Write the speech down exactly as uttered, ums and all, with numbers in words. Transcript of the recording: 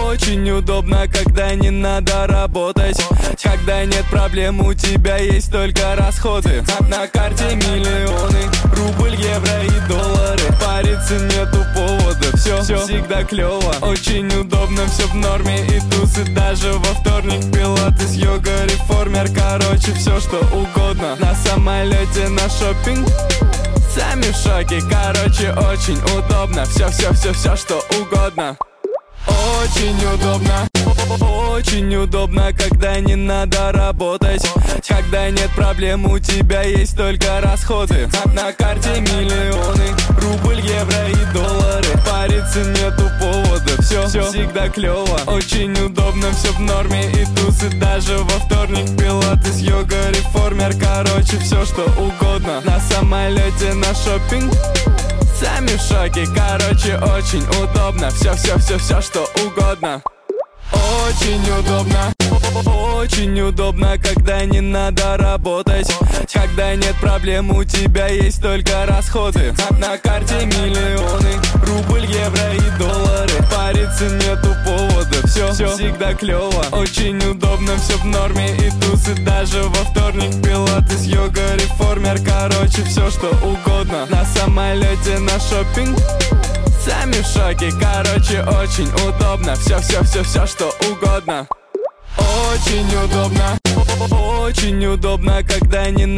Очень удобно, когда не надо работать, когда нет проблем, у тебя есть только расходы. На карте миллионы, рубль, евро и доллары. Париться нету повода, все, все всегда клево. Очень удобно, все в норме и тусы даже во вторник. Пилот из йога, реформер, короче, все что угодно. На самолете на шопинг, сами в шоке, короче, очень удобно. Все, все, все, все что угодно. Очень удобно, очень удобно, когда не надо работать, когда нет проблем, у тебя есть только расходы. На карте миллионы, рубль, евро и доллары. Париться нету повода, все, все всегда клево. Очень удобно, все в норме и тусы даже во вторник. Пилот из йога, реформер, короче, все что угодно. На самолете на шопинг, сами в шоке, короче, очень удобно. Все, все, все, все что угодно. Очень удобно, очень удобно, когда не надо работать, когда нет проблем, у тебя есть только расходы. На карте миллионы, рубль, евро и доллары. Париться нету повода, все, все всегда клево. Очень удобно, все в норме и тусы даже во вторник. Пилот из йога, реформер, короче, все что угодно. На самолете на шопинг, сами в шоке, короче, очень удобно. Все, все, все, все что угодно. Очень удобно, очень удобно, когда не